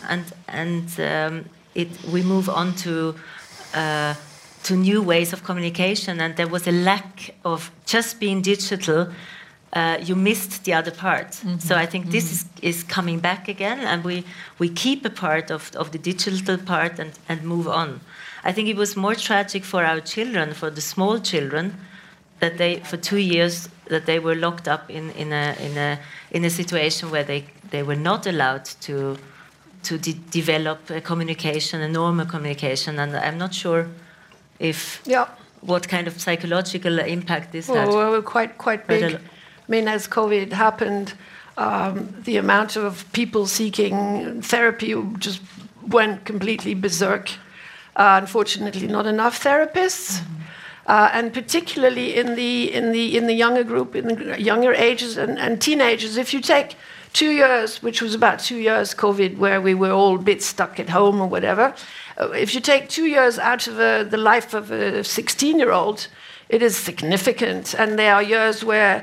we move on to new ways of communication. And there was a lack of just being digital. You missed the other part. So I think this is coming back again, and we keep a part of the digital part and move on. I think it was more tragic for our children, for the small children, that they, for 2 years, that they were locked up in a situation where they were not allowed to develop a communication, a normal communication, and I'm not sure if what kind of psychological impact this had. Well, quite big. I mean, as COVID happened, the amount of people seeking therapy just went completely berserk. Unfortunately, not enough therapists. And particularly in the younger group, in the younger ages and teenagers. If you take 2 years, which was about 2 years COVID, where we were all a bit stuck at home or whatever, if you take 2 years out of the life of a 16-year-old, it is significant. And there are years where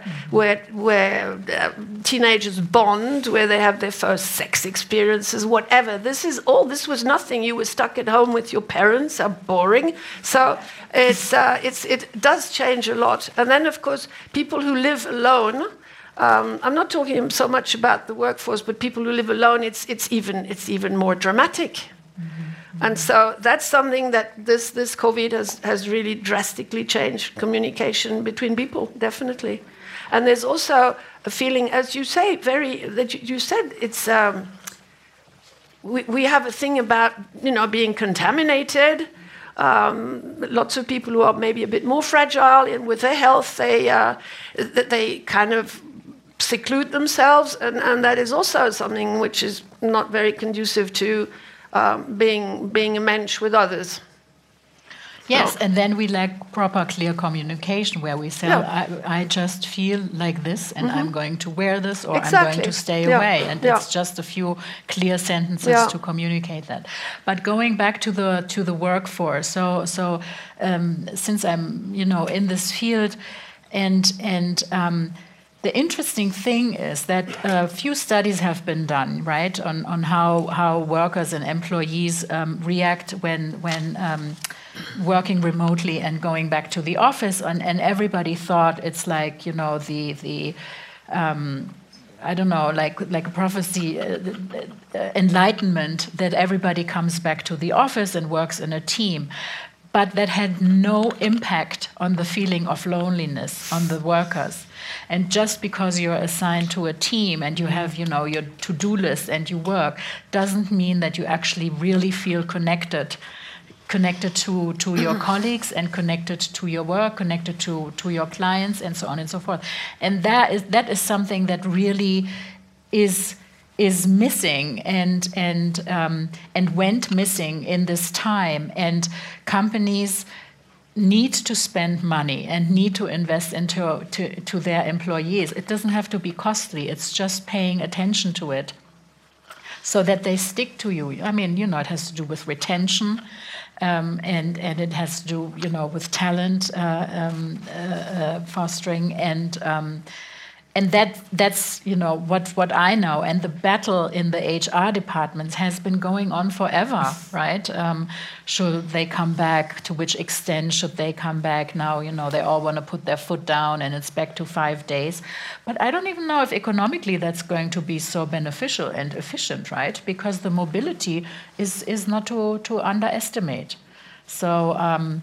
teenagers bond, where they have their first sex experiences, whatever. This was nothing. You were stuck at home with your parents, are boring. So it does change a lot. And then, of course, people who live alone, I'm not talking so much about the workforce, but people who live alone, it's even more dramatic. And so that's something that this COVID has really drastically changed communication between people, definitely. And there's also a feeling, as you say, you said it's we have a thing about being contaminated. Lots of people who are maybe a bit more fragile with their health, they kind of seclude themselves, and that is also something which is not very conducive to being a mensch with others. Yes, and then we lack proper, clear communication where we say, I just feel like this, and I'm going to wear this, or I'm going to stay away. And it's just a few clear sentences to communicate that. But going back to the workforce, so since I'm in this field, and the interesting thing is that a few studies have been done, right, on how workers and employees react when working remotely and going back to the office, and everybody thought it's like the I don't know, like a prophecy, enlightenment that everybody comes back to the office and works in a team. But that had no impact on the feeling of loneliness on the workers. And just because you're assigned to a team and you have, your to-do list and you work, doesn't mean that you actually really feel connected to your colleagues and connected to your work, connected to your clients, and so on and so forth. And that is something that really is missing and went missing in this time. And companies need to spend money and need to invest to their employees. It doesn't have to be costly. It's just paying attention to it so that they stick to you. I mean, it has to do with retention, and it has to do, with talent fostering, and that's what I know. And the battle in the HR departments has been going on forever, right? Should they come back? To which extent should they come back? Now, they all want to put their foot down and it's back to 5 days. But I don't even know if economically that's going to be so beneficial and efficient, right? Because the mobility is not to underestimate. So,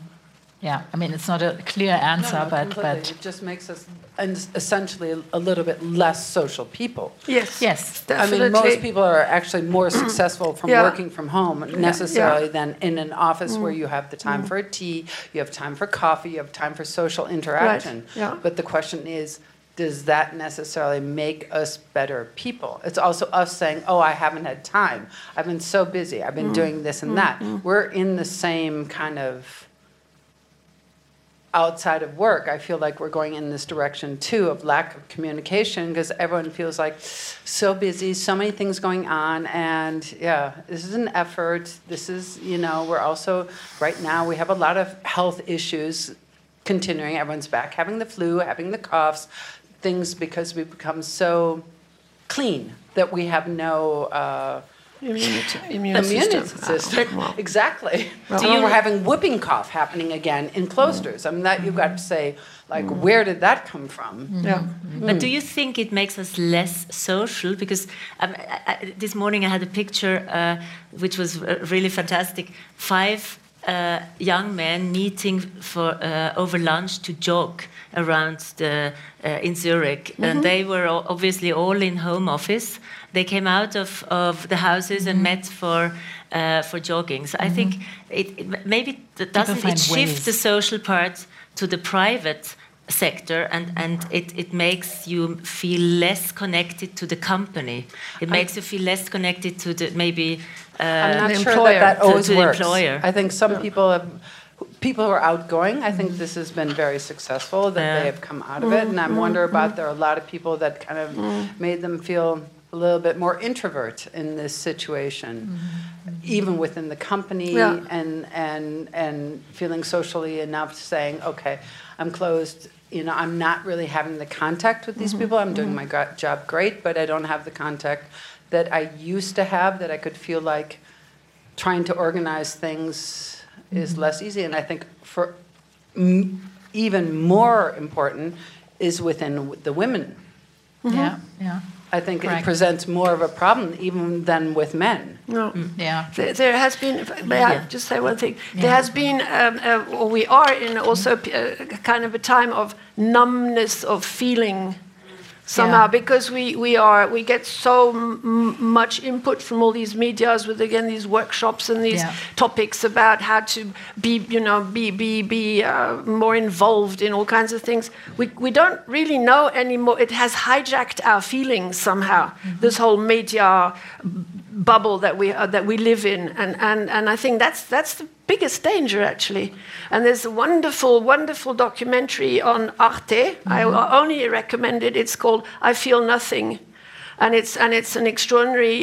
I mean, it's not a clear answer, but it just makes us essentially a little bit less social people. Yes, definitely. I mean, most people are actually more successful from working from home necessarily than in an office where you have the time for a tea, you have time for coffee, you have time for social interaction. Right. Yeah. But the question is, does that necessarily make us better people? It's also us saying, I haven't had time. I've been so busy. I've been doing this and that. We're in the same kind of outside of work, I feel like we're going in this direction too of lack of communication because everyone feels like so busy, so many things going on. And yeah, this is an effort. This is, we're also, right now, we have a lot of health issues continuing. Everyone's back having the flu, having the coughs, things because we've become so clean that we have no immune system. Well, exactly. We're having whooping cough happening again in cloisters. I mean, that you've got to say, like, where did that come from? Yeah. But do you think it makes us less social? Because this morning I had a picture which was really fantastic. 5 young men meeting for over lunch to jog around in Zurich, and they were obviously all in home office. They came out of the houses and met for jogging. So I think maybe doesn't it shift the social part to the private sector, and it makes you feel less connected to the company. It makes you feel less connected to the maybe I'm not the sure employer. that always To the works. employer. I think some people who are outgoing, I think this has been very successful, that they have come out of it. And I wonder about, there are a lot of people that kind of made them feel a little bit more introvert in this situation, even within the company, and feeling socially enough, saying, okay, I'm closed. I'm not really having the contact with these people. I'm doing my job great, but I don't have the contact that I used to have, that I could feel like trying to organize things is less easy. And I think for even more important is within the women. Yeah. I think Correct. it presents more of a problem even than with men. No. Yeah. There has been, may I just say one thing? There has been, or we are in also a kind of a time of numbness of feeling somehow, because we get so much input from all these medias with, again, these workshops and these topics about how to be more involved in all kinds of things. We don't really know anymore. It has hijacked our feelings somehow. This whole media bubble that we live in, and I think that's the biggest danger, actually. And there's a wonderful documentary on Arte. I only recommend it. It's called I Feel Nothing. And it's an extraordinary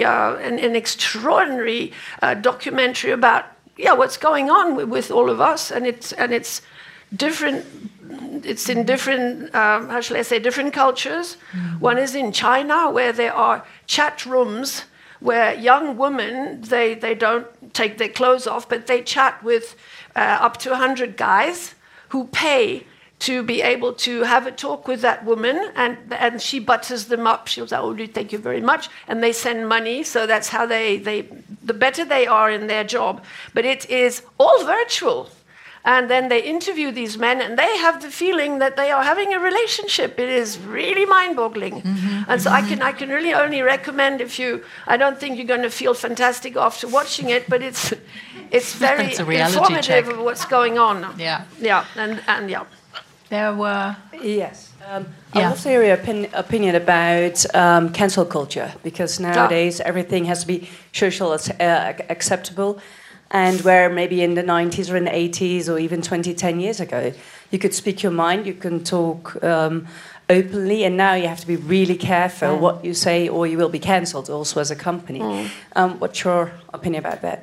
documentary about what's going on with all of us, and it's different. It's in different how shall I say, different cultures. One is in China, where there are chat rooms where young women, they don't take their clothes off, but they chat with up to 100 guys who pay to be able to have a talk with that woman, and she butters them up. She'll say, "Oh, thank you very much," and they send money. So that's how the better they are in their job. But it is all virtual. And then they interview these men, and they have the feeling that they are having a relationship. It is really mind-boggling. And so I can really only recommend, I don't think you're going to feel fantastic after watching it, but it's very It's a reality informative check. of what's going on. Yeah. Yeah, and yeah. There were. Yes. I want to hear your opinion about cancel culture, because nowadays everything has to be social acceptable. And where maybe in the 90s or in the 80s or even 10 years ago, you could speak your mind, you can talk openly, and now you have to be really careful what you say, or you will be cancelled also as a company. What's your opinion about that?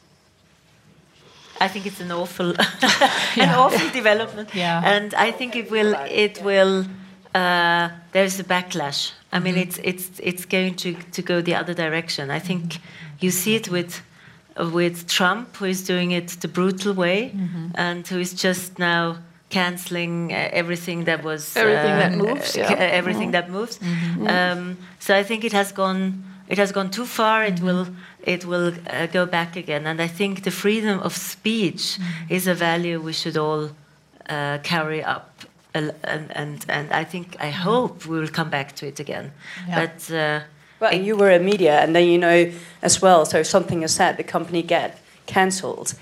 I think it's an awful, awful development, and I think it will. There's a backlash. I mean, it's going to go the other direction. I think you see it with Trump, who is doing it the brutal way, and who is just now cancelling everything that was that moves, everything that moves. So I think it has gone too far. It will go back again, and I think the freedom of speech is a value we should all carry up. And I hope we will come back to it again. But you were in media, and then as well. So if something is said, the company get cancelled,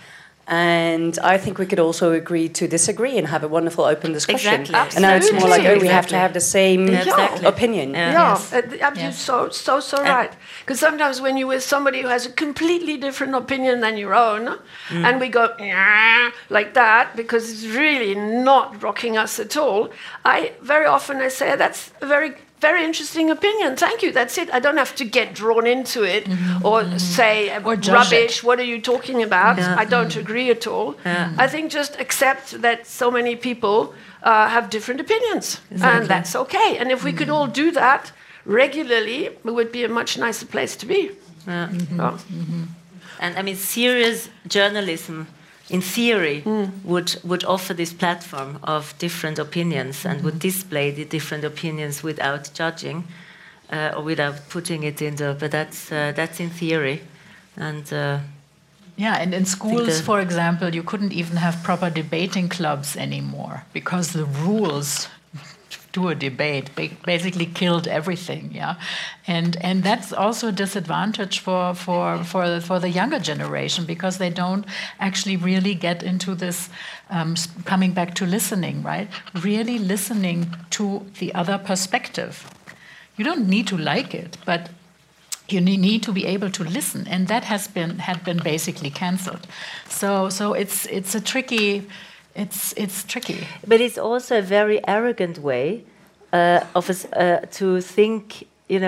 And I think we could also agree to disagree and have a wonderful open discussion. Exactly. And now it's more like, oh, we have to Exactly. have the same Exactly. opinion. Yeah, Yes. you're so right. Because sometimes when you're with somebody who has a completely different opinion than your own, and we go "Yeah," like that because it's really not rocking us at all, very often I say that's a very interesting opinion. Thank you. That's it. I don't have to get drawn into it or say Or judge rubbish. it. What are you talking about? Yeah. I don't agree at all. I think just accept that so many people have different opinions, and that's okay. And if we could all do that regularly, it would be a much nicer place to be. Oh. And I mean, serious journalism, in theory, would offer this platform of different opinions and would display the different opinions without judging or without putting it into. But that's in theory, and. Yeah, and in schools, for example, you couldn't even have proper debating clubs anymore because the rules to a debate basically killed everything. Yeah, and that's also a disadvantage for the younger generation because they don't actually really get into this coming back to listening, right? Really listening to the other perspective. You don't need to like it, but you need to be able to listen, and that had been basically cancelled. So it's a tricky. It's tricky. But it's also a very arrogant way of us to think.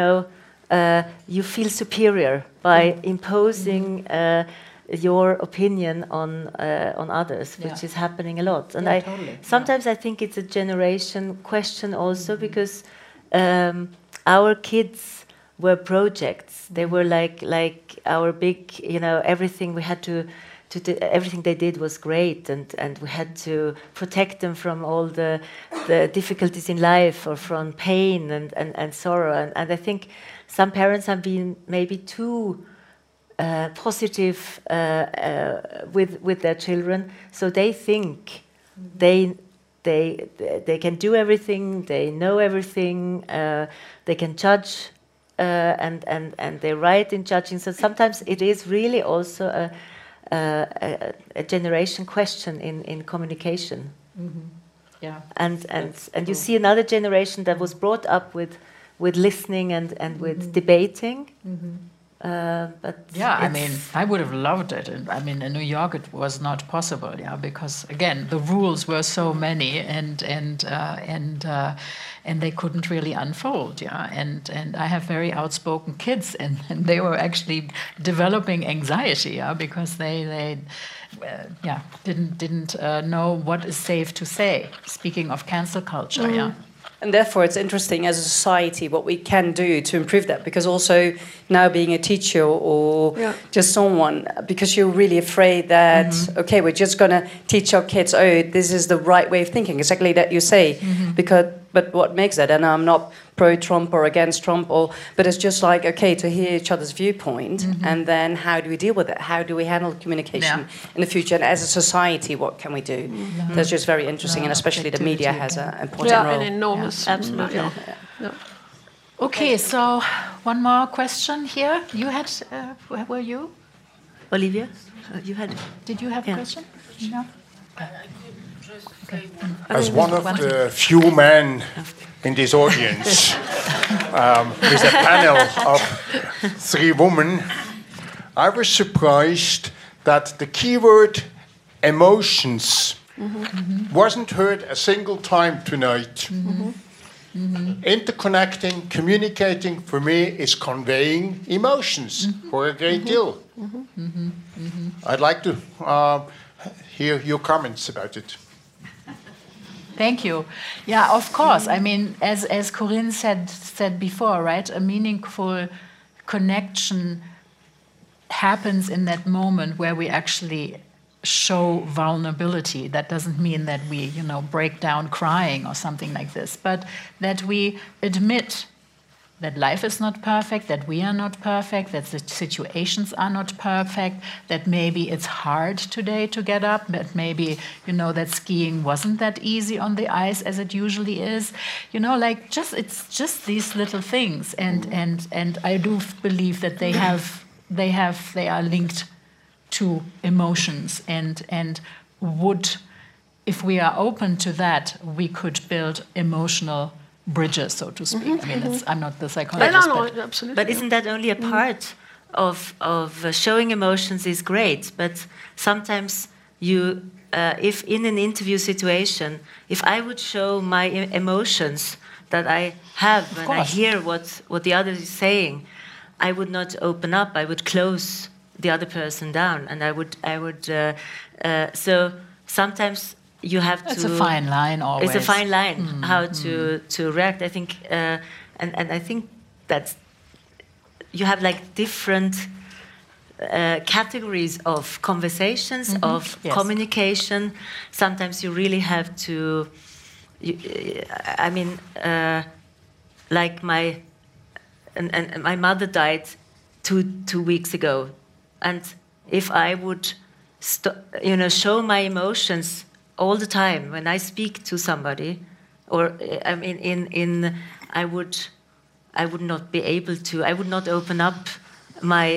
You feel superior by imposing your opinion on others, which is happening a lot. And sometimes I think it's a generation question also because our kids were projects. They were like our big, everything we had to do, everything they did was great, and we had to protect them from all the difficulties in life or from pain and sorrow. And I think some parents have been maybe too positive with their children, so they think they can do everything, they know everything, they can judge. And they're right in judging. So sometimes it is really also a generation question in communication. Yeah. And you see another generation that was brought up with listening and with debating. But yeah, I mean, I would have loved it. And I mean, in New York, it was not possible, because again, the rules were so many, and they couldn't really unfold, And I have very outspoken kids, and they were actually developing anxiety, because they didn't know what is safe to say. Speaking of cancel culture, And therefore, it's interesting as a society what we can do to improve that. Because also now being a teacher or just someone, because you're really afraid that, okay, we're just going to teach our kids, this is the right way of thinking, exactly that you say. But what makes that? And I'm not pro-Trump or against Trump, but it's just like, okay, to hear each other's viewpoint, and then how do we deal with it? How do we handle communication in the future? And as a society, what can we do? That's just very interesting, and especially the media has an important role. An enormous. Absolutely. Okay, so one more question here. You had, where were you? Olivia, you had. Did you have a question? No. As one of the few men in this audience, with a panel of 3 women, I was surprised that the keyword emotions wasn't heard a single time tonight. Interconnecting, communicating, for me, is conveying emotions for a great deal. I'd like to hear your comments about it. Thank you. Yeah, of course. I mean, as Corinne said before, right? A meaningful connection happens in that moment where we actually show vulnerability. That doesn't mean that we, break down crying or something like this, but that we admit that life is not perfect, that we are not perfect, that the situations are not perfect, that maybe it's hard today to get up, that maybe, that skiing wasn't that easy on the ice as it usually is. It's just these little things. And I do believe that they are linked to emotions, and would, if we are open to that, we could build emotional bridges, so to speak. I mean, I'm not the psychologist, absolutely. But isn't that only a part of showing emotions is great? But sometimes you, if in an interview situation, if I would show my emotions that I have when I hear what the other is saying, I would not open up. I would close the other person down, and I would. So sometimes you have to. It's a fine line always. It's a fine line how to react. I think, and I think that's you have like different categories of conversations, of communication. Sometimes you really have to. I mean, like my mother died two weeks ago, and if I would, show my emotions all the time when I speak to somebody, or I mean, I would not be able to. I would not open up my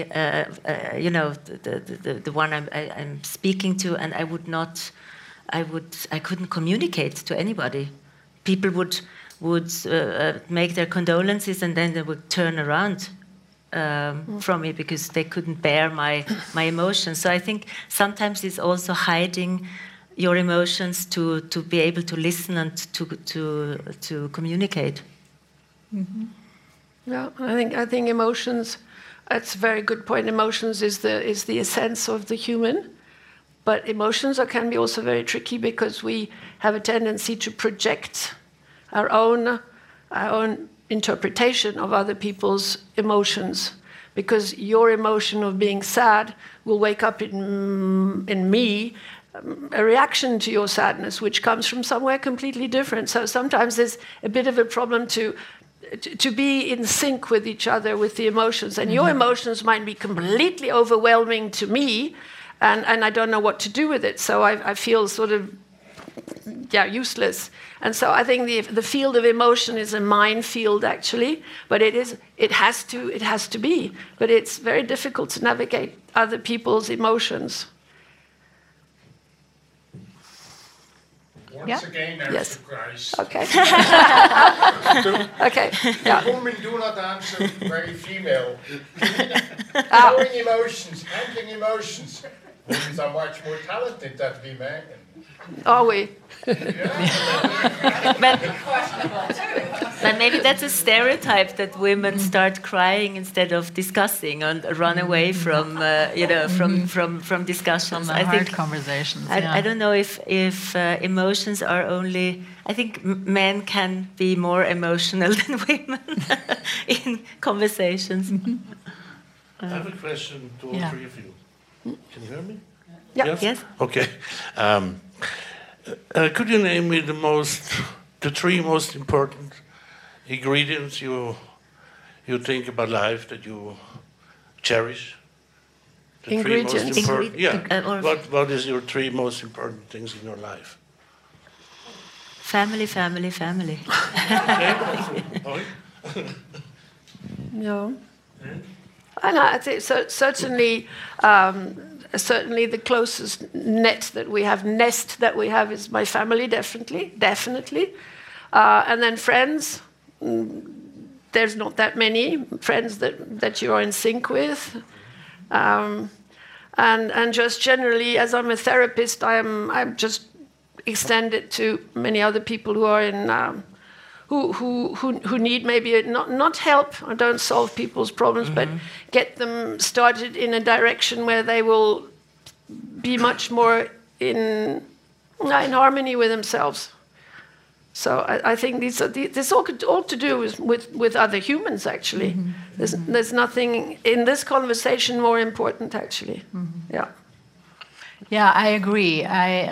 the one I'm speaking to, and I would not. I couldn't communicate to anybody. People would make their condolences, and then they would turn around from me because they couldn't bear my emotions. So I think sometimes it's also hiding your emotions to be able to listen and to communicate. Mm-hmm. Yeah, I think emotions. That's a very good point. Emotions is the essence of the human. But emotions can be also very tricky because we have a tendency to project our own interpretation of other people's emotions. Because your emotion of being sad will wake up in me a reaction to your sadness, which comes from somewhere completely different. So sometimes there's a bit of a problem to be in sync with each other, with the emotions. And your emotions might be completely overwhelming to me, and I don't know what to do with it. So I feel sort of, useless. And so I think the field of emotion is a minefield, actually. But it has to be. But it's very difficult to navigate other people's emotions. Once again, there's Yes. the Christ. Okay. Okay. Yeah. Women do not answer very female. Showing emotions, handling emotions. Women are much more talented than we men. Are we? But maybe that's a stereotype that women start crying instead of discussing and run away from from discussions. From the hard conversations. I don't know if emotions are only. I think men can be more emotional than women in conversations. I have a question to all three of you. Can you hear me? Yeah. Yes. Okay. Could you name me the three most important ingredients you think about life that you cherish? The Ingredients. Three most important, what is your three most important things in your life? Family, family, family. Okay. No. And I think certainly the closest nest that we have is my family, definitely. And then friends. There's not that many friends that you are in sync with. And just generally, as I'm a therapist, I'm just extended to many other people who are in who need maybe not help. I don't solve people's problems, but get them started in a direction where they will be much more in harmony with themselves. So I think this all to do with other humans, actually. There's nothing in this conversation more important, actually. Yeah. Yeah, I agree.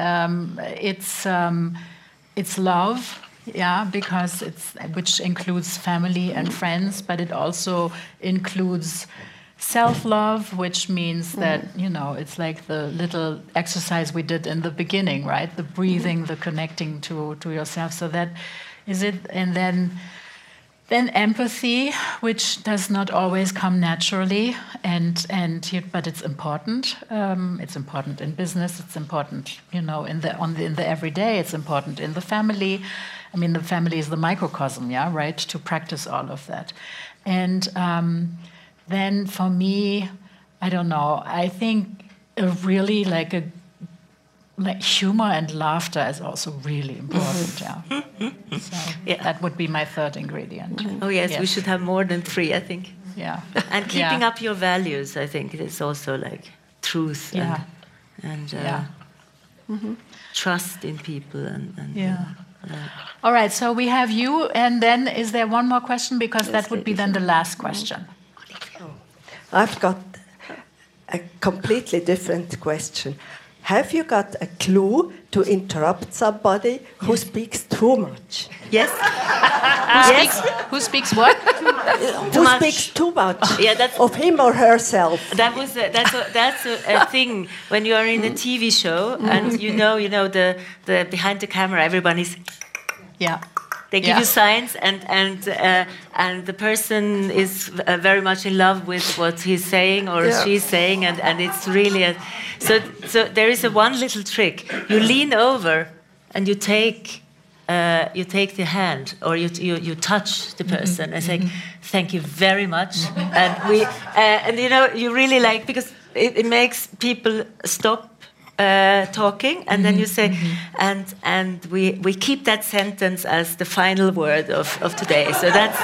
It's love, because which includes family and friends, but it also includes self-love, which means that, it's like the little exercise we did in the beginning, right? The breathing, the connecting to yourself. So that is it. And then Then empathy, which does not always come naturally, but it's important. It's important in business. It's important, in the everyday. It's important in the family. I mean, the family is the microcosm, right? To practice all of that, and then for me, I don't know. I think really like humor and laughter is also really important. So that would be my third ingredient. Oh yes, we should have more than 3, I think. Yeah. And keeping up your values, I think, is also like truth and trust in people All right, so we have you, and then is there one more question? Because that would be then the last question. I've got a completely different question. Have you got a clue to interrupt somebody who speaks too much? Yes. Who speaks what? Who speaks too much? Of him or herself. That's a thing when you are in a TV show and you know the behind the camera everybody's. Yeah. They give you signs, and the person is very much in love with what he's saying or she's saying, and it's really so there is one little trick. You lean over and you take the hand, or you touch the person and say thank you very much, and you really like, because it makes people stop talking, and then you say, and we keep that sentence as the final word of today. So that's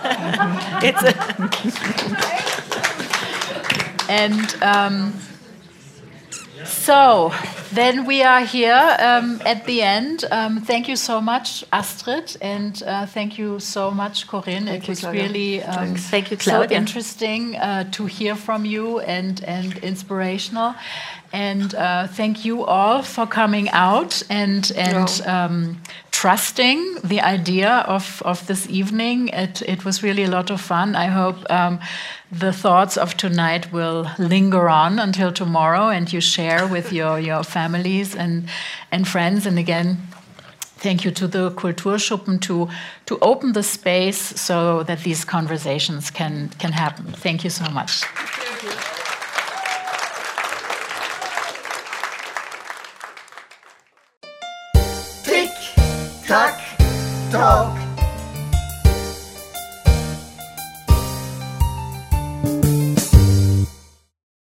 so then we are here at the end. Thank you so much, Astrid, and thank you so much, Corinne. It was really thank you, so interesting to hear from you and inspirational. And thank you all for coming out and trusting the idea of this evening. It was really a lot of fun. I hope the thoughts of tonight will linger on until tomorrow, and you share with your families and friends. And again, thank you to the Kulturschuppen to open the space so that these conversations can happen. Thank you so much. Tick, tack, talk.